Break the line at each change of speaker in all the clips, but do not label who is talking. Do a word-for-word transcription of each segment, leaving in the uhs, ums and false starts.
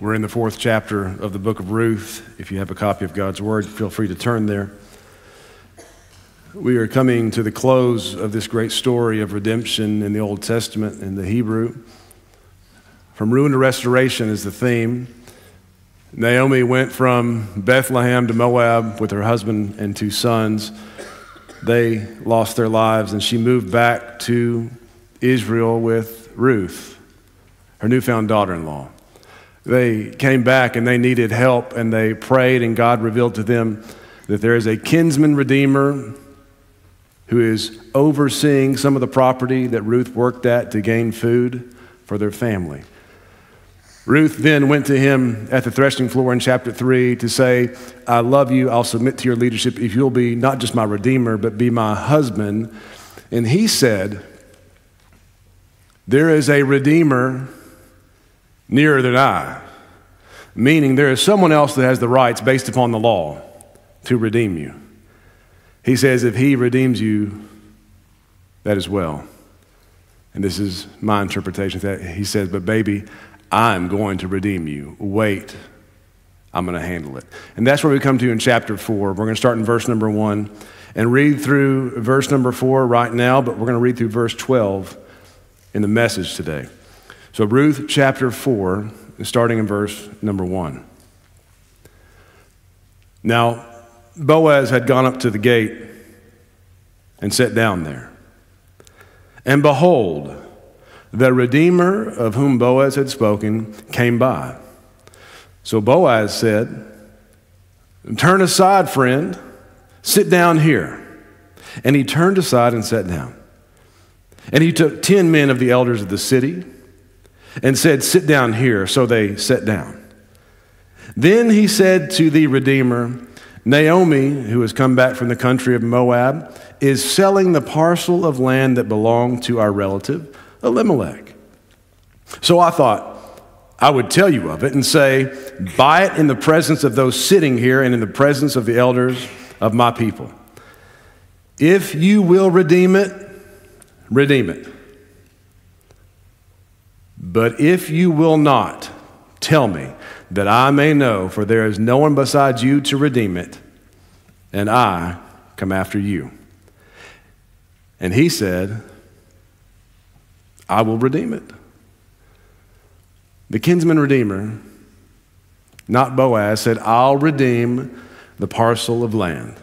We're in the fourth chapter of the book of Ruth. If you have a copy of God's Word, feel free to turn there. We are coming to the close of this great story of redemption in the Old Testament in the Hebrew. From ruin to restoration is the theme. Naomi went from Bethlehem to Moab with her husband and two sons. They lost their lives, and she moved back to Israel with Ruth, her newfound daughter-in-law. They came back and they needed help, and they prayed, and God revealed to them that there is a kinsman redeemer who is overseeing some of the property that Ruth worked at to gain food for their family. Ruth then went to him at the threshing floor in chapter three to say, I love you, I'll submit to your leadership if you'll be not just my redeemer, but be my husband. And he said, there is a redeemer nearer than I, meaning there is someone else that has the rights based upon the law to redeem you. He says, if he redeems you, that is well. And this is my interpretation. That he says, but baby, I'm going to redeem you. Wait, I'm going to handle it. And that's where we come to in chapter four. We're going to start in verse number one and read through verse number four right now, but we're going to read through verse twelve in the message today. So Ruth chapter four, starting in verse number one. Now, Boaz had gone up to the gate and sat down there. And behold, the Redeemer of whom Boaz had spoken came by. So Boaz said, turn aside, friend, sit down here. And he turned aside and sat down. And he took ten men of the elders of the city and said, sit down here. So they sat down. Then he said to the Redeemer, Naomi, who has come back from the country of Moab, is selling the parcel of land that belonged to our relative Elimelech. So I thought I would tell you of it and say, buy it in the presence of those sitting here and in the presence of the elders of my people. If you will redeem it, redeem it. But if you will not, tell me, that I may know, for there is no one besides you to redeem it, and I come after you. And he said, I will redeem it. The kinsman redeemer, not Boaz, said, I'll redeem the parcel of land.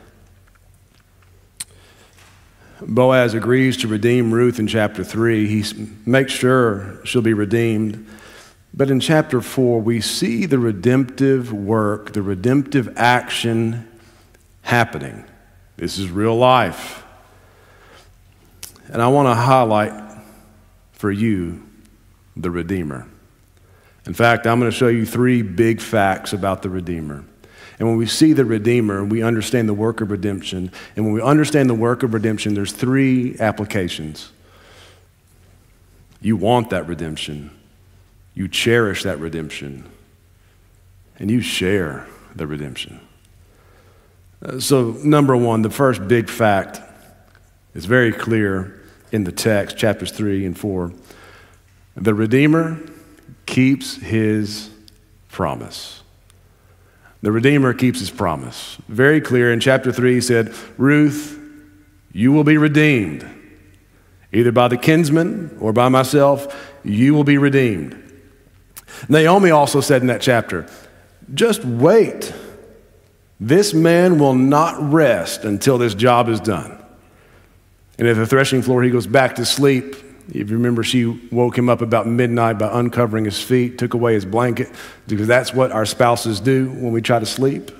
Boaz agrees to redeem Ruth in chapter three. He makes sure she'll be redeemed. But in chapter four, we see the redemptive work, the redemptive action happening. This is real life. And I want to highlight for you the Redeemer. In fact, I'm going to show you three big facts about the Redeemer. And when we see the Redeemer, we understand the work of redemption. And when we understand the work of redemption, there's three applications. You want that redemption. You cherish that redemption. And you share the redemption. Uh, so, number one, the first big fact is very clear in the text, chapters three and four. The Redeemer keeps his promise. The Redeemer keeps his promise. Very clear in chapter three, he said, Ruth, you will be redeemed. Either by the kinsman or by myself, you will be redeemed. Naomi also said in that chapter, just wait. This man will not rest until this job is done. And at the threshing floor, he goes back to sleep. If you remember, she woke him up about midnight by uncovering his feet, took away his blanket, because that's what our spouses do when we try to sleep.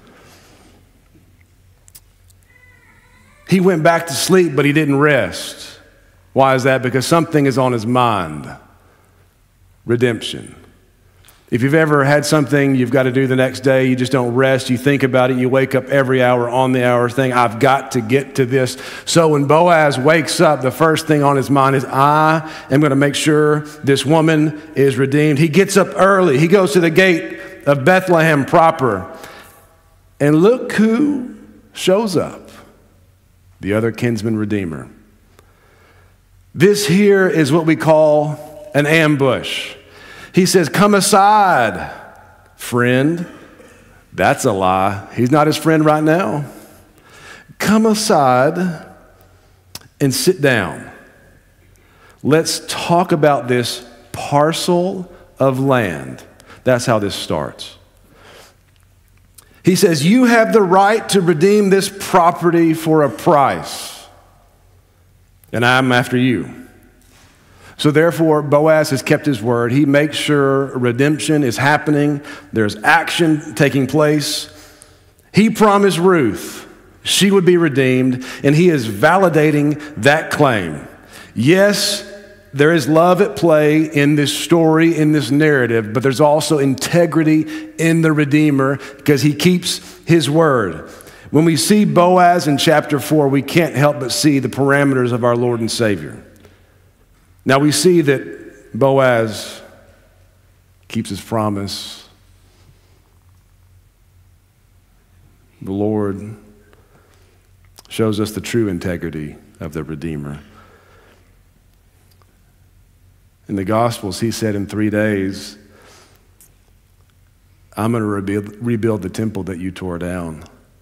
He went back to sleep, but he didn't rest. Why is that? Because something is on his mind. Redemption. If you've ever had something you've got to do the next day, you just don't rest, you think about it, you wake up every hour on the hour thing, I've got to get to this. So when Boaz wakes up, the first thing on his mind is, I am going to make sure this woman is redeemed. He gets up early. He goes to the gate of Bethlehem proper. And look who shows up. The other kinsman redeemer. This here is what we call an ambush. He says, come aside, Friend, that's a lie. He's not his friend right now. Come aside and sit down. Let's talk about this parcel of land. That's how this starts. He says, you have the right to redeem this property for a price, and I'm after you. So therefore, Boaz has kept his word. He makes sure redemption is happening. There's action taking place. He promised Ruth she would be redeemed, and he is validating that claim. Yes, there is love at play in this story, in this narrative, but there's also integrity in the Redeemer because he keeps his word. When we see Boaz in chapter four, we can't help but see the parameters of our Lord and Savior. Now we see that Boaz keeps his promise. The Lord shows us the true integrity of the Redeemer. In the Gospels, he said in three days, I'm going to rebuild, rebuild the temple that you tore down.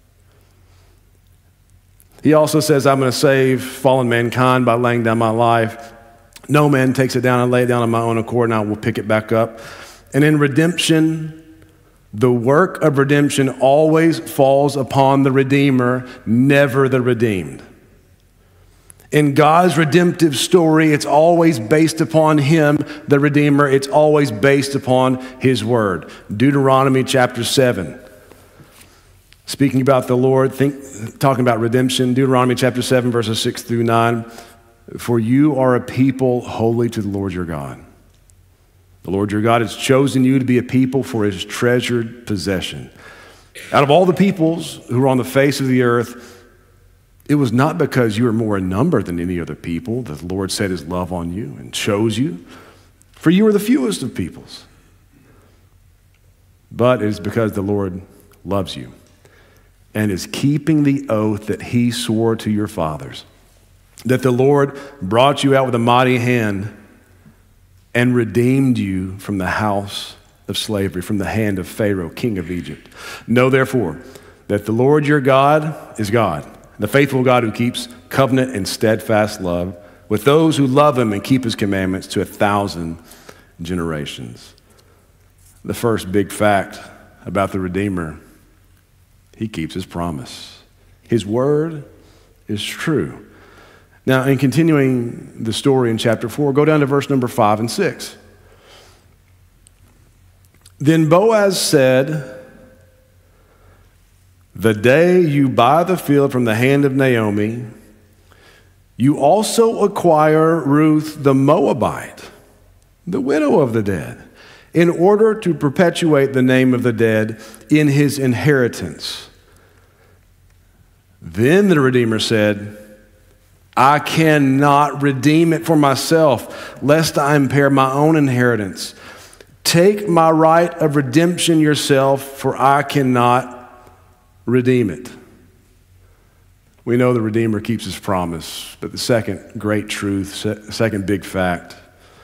He also says, I'm going to save fallen mankind by laying down my life. No man takes it down and lay it down on my own accord, and I will pick it back up. And in redemption, the work of redemption always falls upon the Redeemer, never the redeemed. In God's redemptive story, it's always based upon him, the Redeemer. It's always based upon his word. Deuteronomy chapter seven. Speaking about the Lord, think, talking about redemption, Deuteronomy chapter seven, verses six through nine. For you are a people holy to the Lord your God. The Lord your God has chosen you to be a people for his treasured possession. Out of all the peoples who are on the face of the earth, it was not because you were more in number than any other people that the Lord set his love on you and chose you, for you were the fewest of peoples. But it is because the Lord loves you and is keeping the oath that he swore to your fathers, that the Lord brought you out with a mighty hand and redeemed you from the house of slavery, from the hand of Pharaoh, king of Egypt. Know therefore that the Lord your God is God, the faithful God who keeps covenant and steadfast love with those who love him and keep his commandments to a thousand generations. The first big fact about the Redeemer, he keeps his promise. His word is true. Now, in continuing the story in chapter four, go down to verse number five and six. Then Boaz said, the day you buy the field from the hand of Naomi, you also acquire Ruth the Moabite, the widow of the dead, in order to perpetuate the name of the dead in his inheritance. Then the Redeemer said, I cannot redeem it for myself, lest I impair my own inheritance. Take my right of redemption yourself, for I cannot redeem it. We know the Redeemer keeps his promise, but the second great truth, second big fact,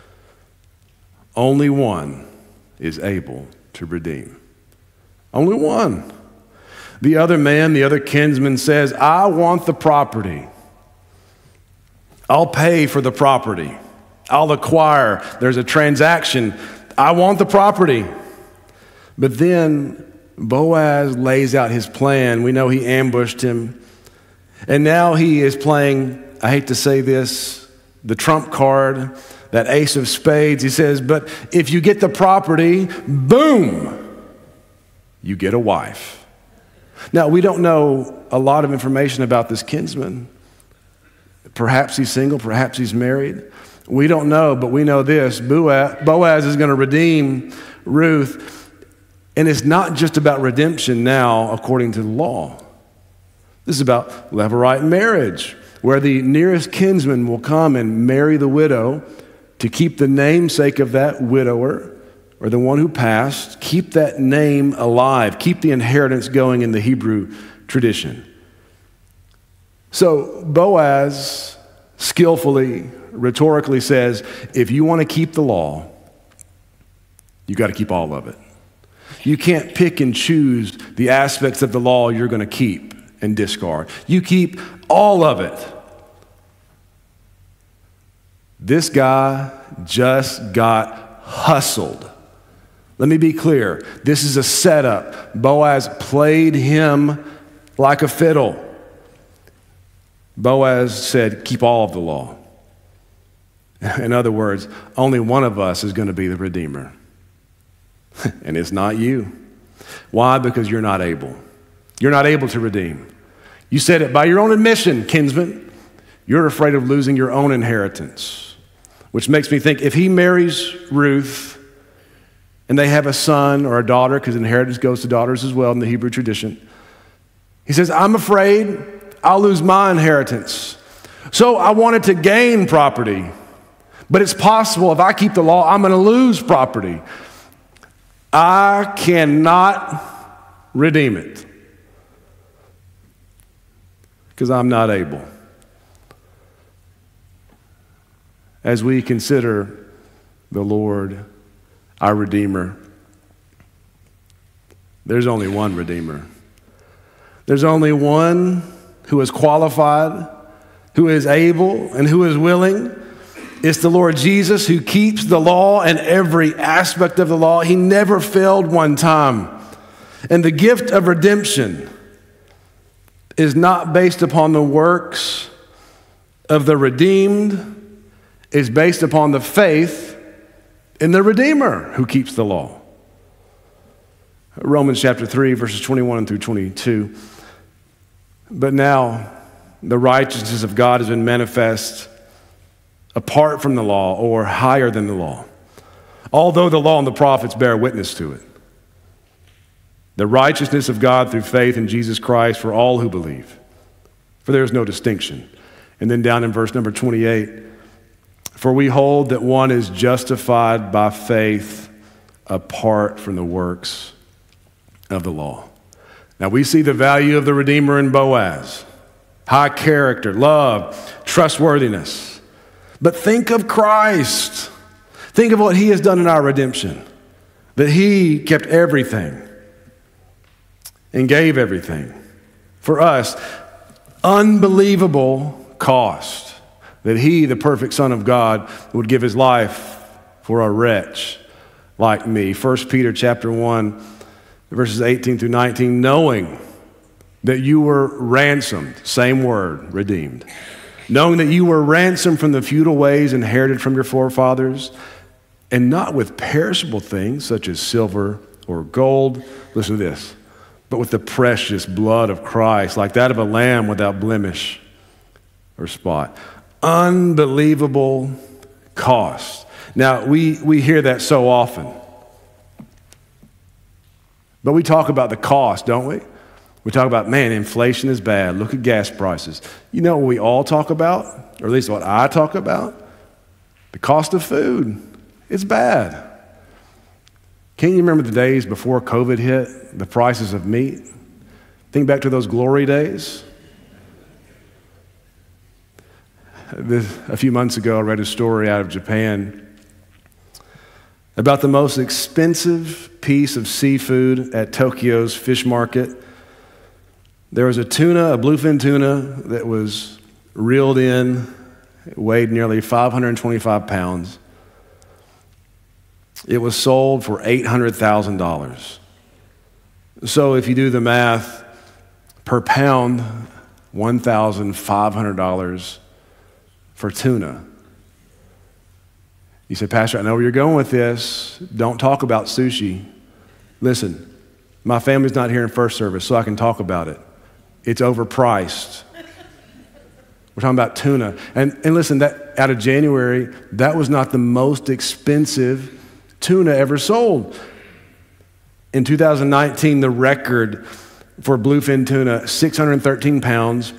only one is able to redeem. Only one. The other man, the other kinsman says, I want the property. I'll pay for the property. I'll acquire. There's a transaction. I want the property. But then Boaz lays out his plan. We know he ambushed him. And now he is playing, I hate to say this, the trump card, that ace of spades. He says, but if you get the property, boom, you get a wife. Now, we don't know a lot of information about this kinsman. Perhaps he's single, perhaps he's married. We don't know, but we know this. Boaz is going to redeem Ruth. And it's not just about redemption now, according to the law. This is about levirate marriage, where the nearest kinsman will come and marry the widow to keep the namesake of that widower, or the one who passed, keep that name alive, keep the inheritance going in the Hebrew tradition. So Boaz skillfully, rhetorically says, if you want to keep the law, you got to keep all of it. You can't pick and choose the aspects of the law you're going to keep and discard. You keep all of it. This guy just got hustled. Let me be clear. This is a setup. Boaz played him like a fiddle. Boaz said, keep all of the law. In other words, only one of us is going to be the redeemer. And it's not you. Why? Because you're not able. You're not able to redeem. You said it by your own admission, kinsman. You're afraid of losing your own inheritance, which makes me think if he marries Ruth and they have a son or a daughter, because inheritance goes to daughters as well in the Hebrew tradition, he says, I'm afraid I'll lose my inheritance. So I wanted to gain property, but it's possible if I keep the law, I'm going to lose property. I cannot redeem it because I'm not able. As we consider the Lord, our Redeemer, there's only one Redeemer. There's only one who is qualified, who is able, and who is willing. It's the Lord Jesus who keeps the law and every aspect of the law. He never failed one time. And the gift of redemption is not based upon the works of the redeemed. It's based upon the faith in the Redeemer who keeps the law. Romans chapter three, verses twenty-one through twenty-two. But now the righteousness of God has been manifest apart from the law, or higher than the law, although the law and the prophets bear witness to it. The righteousness of God through faith in Jesus Christ for all who believe, for there is no distinction. And then down in verse number twenty-eight, for we hold that one is justified by faith apart from the works of the law. Now we see the value of the Redeemer in Boaz. High character, love, trustworthiness. But think of Christ. Think of what he has done in our redemption. That he kept everything and gave everything for us. Unbelievable cost. That he, the perfect Son of God, would give his life for a wretch like me. First Peter chapter one, verses eighteen through nineteen, knowing that you were ransomed, same word, redeemed. Knowing that you were ransomed from the futile ways inherited from your forefathers, and not with perishable things such as silver or gold, listen to this, but with the precious blood of Christ, like that of a lamb without blemish or spot. Unbelievable cost. Now, we, we hear that so often, but we talk about the cost, don't we? We talk about, man, inflation is bad. Look at gas prices. You know what we all talk about, or at least what I talk about? The cost of food. It's bad. Can't you remember the days before COVID hit, the prices of meat? Think back to those glory days. This, a few months ago, I read a story out of Japan about the most expensive piece of seafood at Tokyo's fish market. There was a tuna, a bluefin tuna, that was reeled in. It weighed nearly five hundred twenty-five pounds. It was sold for eight hundred thousand dollars. So if you do the math, per pound, one thousand five hundred dollars for tuna. You say, Pastor, I know where you're going with this. Don't talk about sushi. Listen, my family's not here in first service, so I can talk about it. It's overpriced. We're talking about tuna. And, and listen, that out of January, that was not the most expensive tuna ever sold. In two thousand nineteen, the record for bluefin tuna, six hundred thirteen pounds,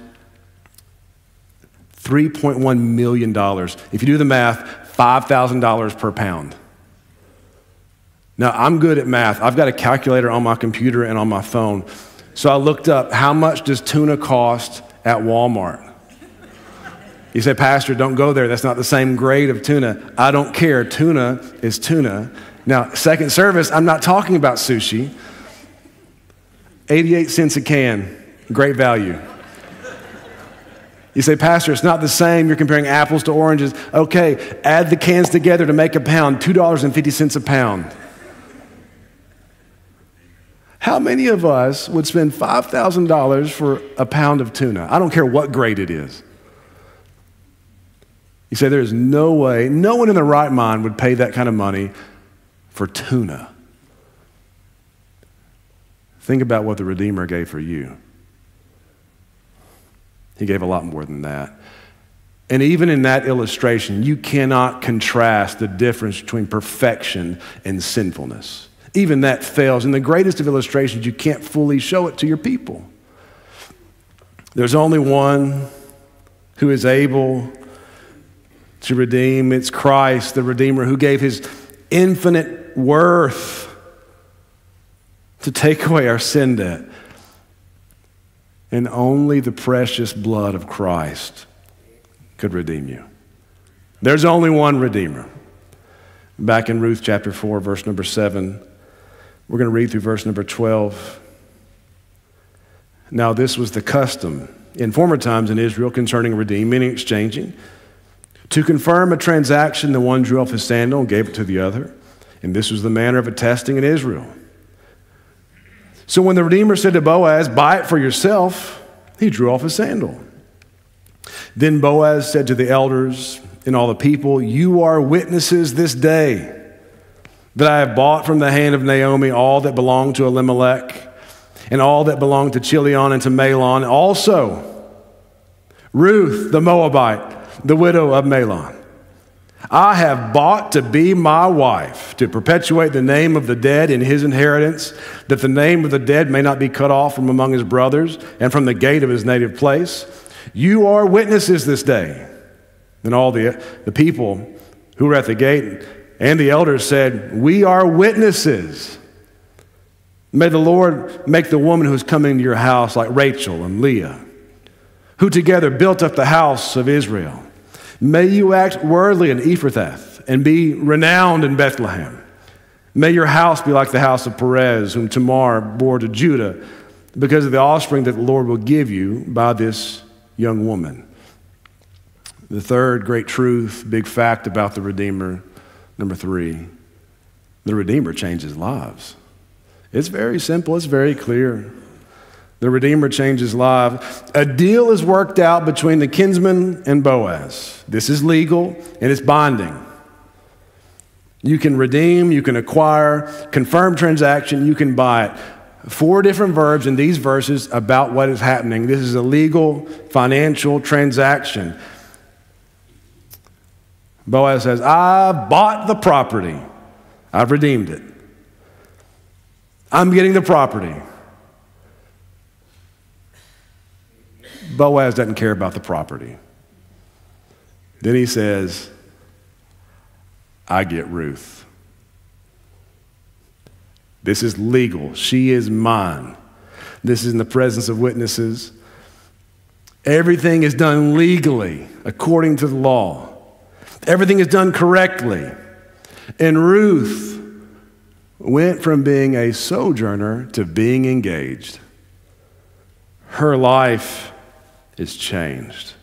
three point one million dollars. If you do the math, five thousand dollars per pound. Now, I'm good at math. I've got a calculator on my computer and on my phone. So I looked up, how much does tuna cost at Walmart? You say, Pastor, don't go there. That's not the same grade of tuna. I don't care. Tuna is tuna, Now, second service, I'm not talking about sushi. eighty-eight cents a can, great value. You say, Pastor, it's not the same. You're comparing apples to oranges. Okay, add the cans together to make a pound, two dollars and fifty cents a pound. How many of us would spend five thousand dollars for a pound of tuna? I don't care what grade it is. You say, there's no way, no one in their right mind would pay that kind of money for tuna. Think about what the Redeemer gave for you. He gave a lot more than that. And even in that illustration, you cannot contrast the difference between perfection and sinfulness. Even that fails. In the greatest of illustrations, you can't fully show it to your people. There's only one who is able to redeem. It's Christ, the Redeemer, who gave his infinite worth to take away our sin debt. And only the precious blood of Christ could redeem you. There's only one Redeemer. Back in Ruth chapter four, verse number seven, we're going to read through verse number twelve. Now this was the custom in former times in Israel concerning redeeming and exchanging. To confirm a transaction, the one drew off his sandal and gave it to the other. And this was the manner of attesting in Israel. So when the Redeemer said to Boaz, buy it for yourself, he drew off his sandal. Then Boaz said to the elders and all the people, you are witnesses this day that I have bought from the hand of Naomi all that belonged to Elimelech and all that belonged to Chilion and to Mahlon. Also, Ruth the Moabite, the widow of Mahlon. I have bought to be my wife, to perpetuate the name of the dead in his inheritance, that the name of the dead may not be cut off from among his brothers and from the gate of his native place. You are witnesses this day. Then all the, the people who were at the gate and the elders said, we are witnesses. May the Lord make the woman who is coming to your house like Rachel and Leah, who together built up the house of Israel. May you act worthily in Ephrathah and be renowned in Bethlehem. May your house be like the house of Perez, whom Tamar bore to Judah, because of the offspring that the Lord will give you by this young woman. The third great truth, big fact about the Redeemer, number three, the Redeemer changes lives. It's very simple, it's very clear. The Redeemer changes lives. A deal is worked out between the kinsman and Boaz. This is legal and it's binding. You can redeem, you can acquire, confirm transaction, you can buy it. Four different verbs in these verses about what is happening. This is a legal financial transaction. Boaz says, I bought the property. I've redeemed it. I'm getting the property. Boaz doesn't care about the property. Then he says, I get Ruth. This is legal. She is mine. This is in the presence of witnesses. Everything is done legally, according to the law. Everything is done correctly. And Ruth went from being a sojourner to being engaged. Her life is changed.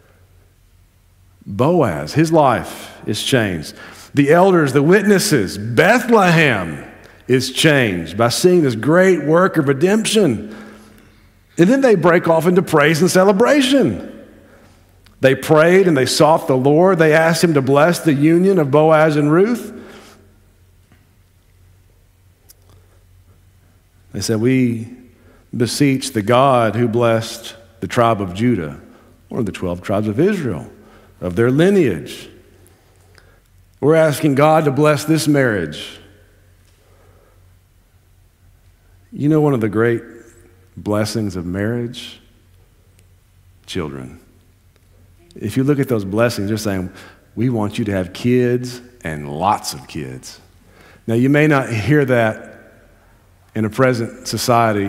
Boaz, his life is changed. The elders, the witnesses, Bethlehem is changed by seeing this great work of redemption. And then they break off into praise and celebration. They prayed and they sought the Lord. They asked him to bless the union of Boaz and Ruth. They said, we beseech the God who blessed the tribe of Judah, one of the twelve tribes of Israel, of their lineage. We're asking God to bless this marriage. You know one of the great blessings of marriage? Children. If you look at those blessings, they're saying, we want you to have kids and lots of kids. Now, you may not hear that in a present society,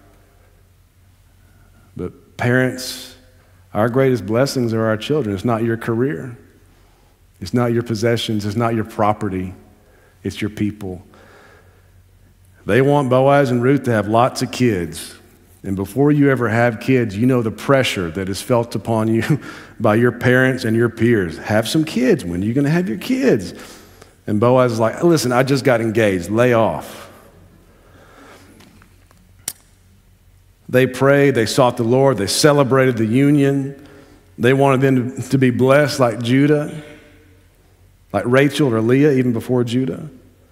but parents, our greatest blessings are our children. It's not your career. It's not your possessions. It's not your property. It's your people. They want Boaz and Ruth to have lots of kids. And before you ever have kids, you know the pressure that is felt upon you by your parents and your peers. Have some kids. When are you going to have your kids? And Boaz is like, listen, I just got engaged. Lay off. They prayed. They sought the Lord. They celebrated the union. They wanted them to, to be blessed like Judah, like Rachel or Leah, even before Judah.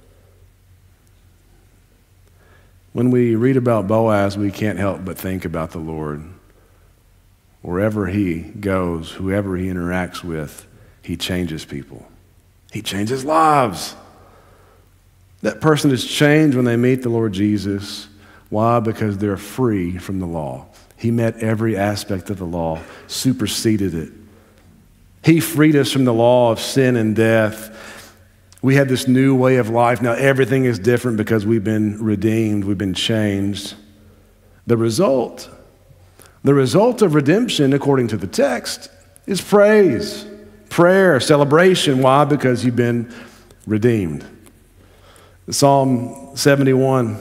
When we read about Boaz, we can't help but think about the Lord. Wherever he goes, whoever he interacts with, he changes people. He changes lives. That person is changed when they meet the Lord Jesus. Why? Because they're free from the law. He met every aspect of the law, superseded it. He freed us from the law of sin and death. We have this new way of life. Now everything is different because we've been redeemed, we've been changed. The result, the result of redemption, according to the text, is praise, prayer, celebration. Why? Because you've been redeemed. Psalm seventy-one,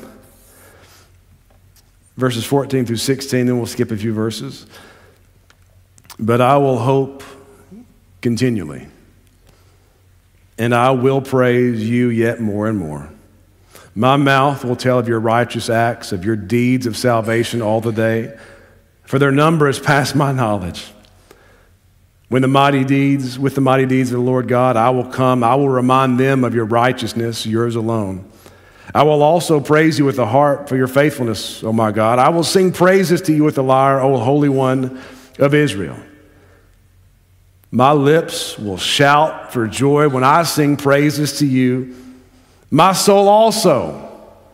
verses fourteen through sixteen, then we'll skip a few verses. But I will hope continually, and I will praise you yet more and more. My mouth will tell of your righteous acts, of your deeds of salvation all the day, for their number is past my knowledge. When the mighty deeds, with the mighty deeds of the Lord God, I will come, I will remind them of your righteousness, yours alone. I will also praise you with the harp for your faithfulness, O my God. I will sing praises to you with the lyre, O Holy One of Israel. My lips will shout for joy when I sing praises to you. My soul also,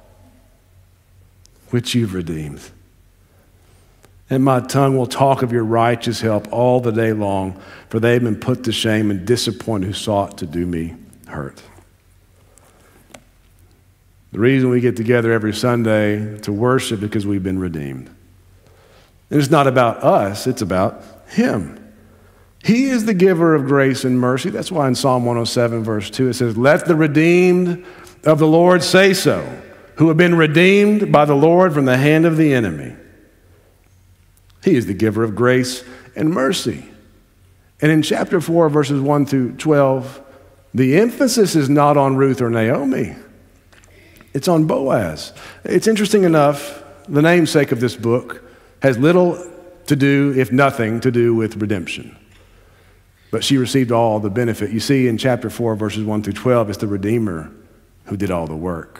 which you've redeemed. And my tongue will talk of your righteous help all the day long, for they have been put to shame and disappointed who sought to do me hurt. The reason we get together every Sunday to worship is because we've been redeemed. And it's not about us, it's about him. He is the giver of grace and mercy. That's why in Psalm one oh seven, verse two, it says, let the redeemed of the Lord say so, who have been redeemed by the Lord from the hand of the enemy. He is the giver of grace and mercy. And in chapter four, verses one through twelve, the emphasis is not on Ruth or Naomi. It's on Boaz. It's interesting enough, the namesake of this book has little to do, if nothing, to do with redemption. But she received all the benefit. You see in chapter four, verses one through twelve, it's the Redeemer who did all the work.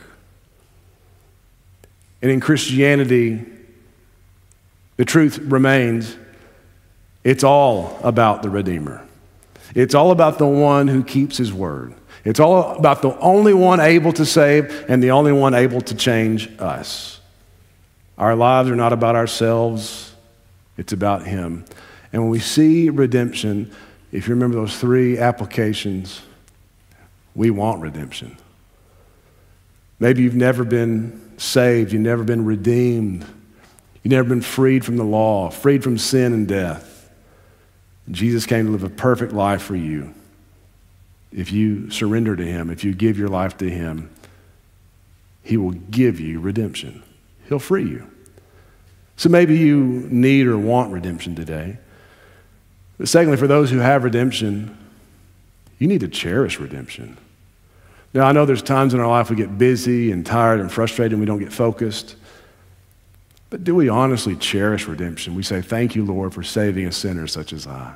And in Christianity, the truth remains, it's all about the Redeemer. It's all about the one who keeps his word. It's all about the only one able to save and the only one able to change us. Our lives are not about ourselves. It's about him. And when we see redemption, if you remember those three applications, we want redemption. Maybe you've never been saved. You've never been redeemed. You've never been freed from the law, freed from sin and death. Jesus came to live a perfect life for you. If you surrender to him, if you give your life to him, he will give you redemption. He'll free you. So maybe you need or want redemption today. But secondly, for those who have redemption, you need to cherish redemption. Now, I know there's times in our life we get busy and tired and frustrated and we don't get focused. But do we honestly cherish redemption? We say, thank you, Lord, for saving a sinner such as I.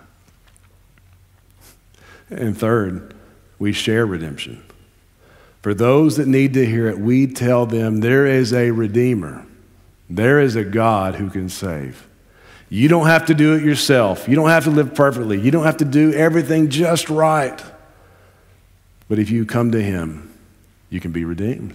And third, we share redemption. For those that need to hear it, we tell them there is a Redeemer. There is a God who can save. You don't have to do it yourself. You don't have to live perfectly. You don't have to do everything just right. But if you come to him, you can be redeemed.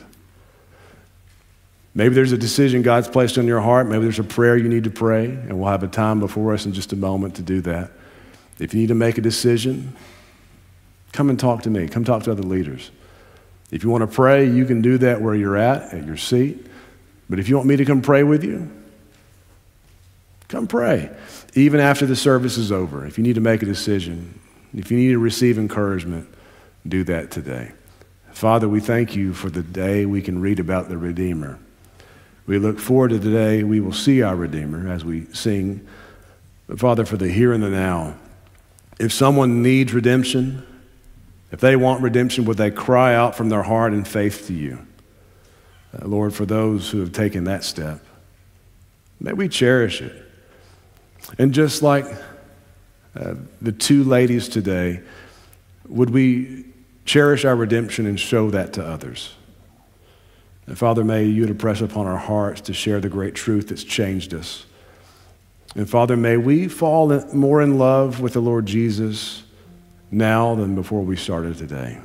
Maybe there's a decision God's placed on your heart. Maybe there's a prayer you need to pray, and we'll have a time before us in just a moment to do that. If you need to make a decision, come and talk to me. Come talk to other leaders. If you want to pray, you can do that where you're at, at your seat. But if you want me to come pray with you, come pray. Even after the service is over, if you need to make a decision, if you need to receive encouragement, do that today. Father, we thank you for the day we can read about the Redeemer. We look forward to the day we will see our Redeemer as we sing. But Father, for the here and the now, if someone needs redemption, if they want redemption, would they cry out from their heart in faith to you? Uh, Lord, for those who have taken that step, may we cherish it. And just like uh, the two ladies today, would we cherish our redemption and show that to others? And Father, may you impress upon our hearts to share the great truth that's changed us. And Father, may we fall in, more in love with the Lord Jesus now than before we started today.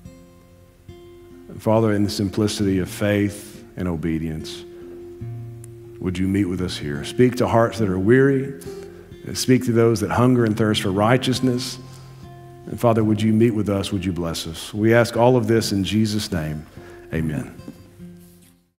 And Father, in the simplicity of faith and obedience, would you meet with us here? Speak to hearts that are weary, and speak to those that hunger and thirst for righteousness. And Father, would you meet with us? Would you bless us? We ask all of this in Jesus' name. Amen.